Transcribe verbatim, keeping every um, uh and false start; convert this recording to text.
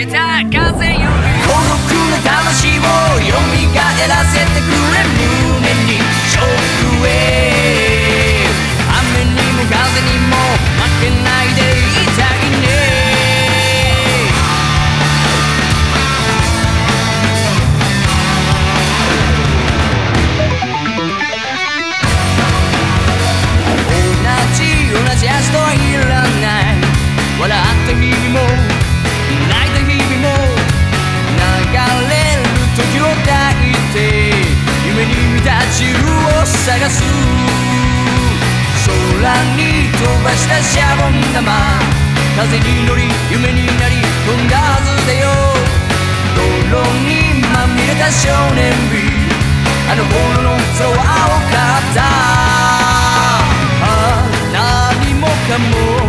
けた風より孤独な魂を蘇らせてくれ胸にショックウェーブ雨にも風にも負けないでいたいね同じ明日はいらない笑った日々も泣いた日々も流れる時を抱いて夢に見た自由を探す空に飛ばしたシャボン玉風に乗り夢になり飛んだはずだよ泥にまみれた少年日あの頃の空は青かった何もかも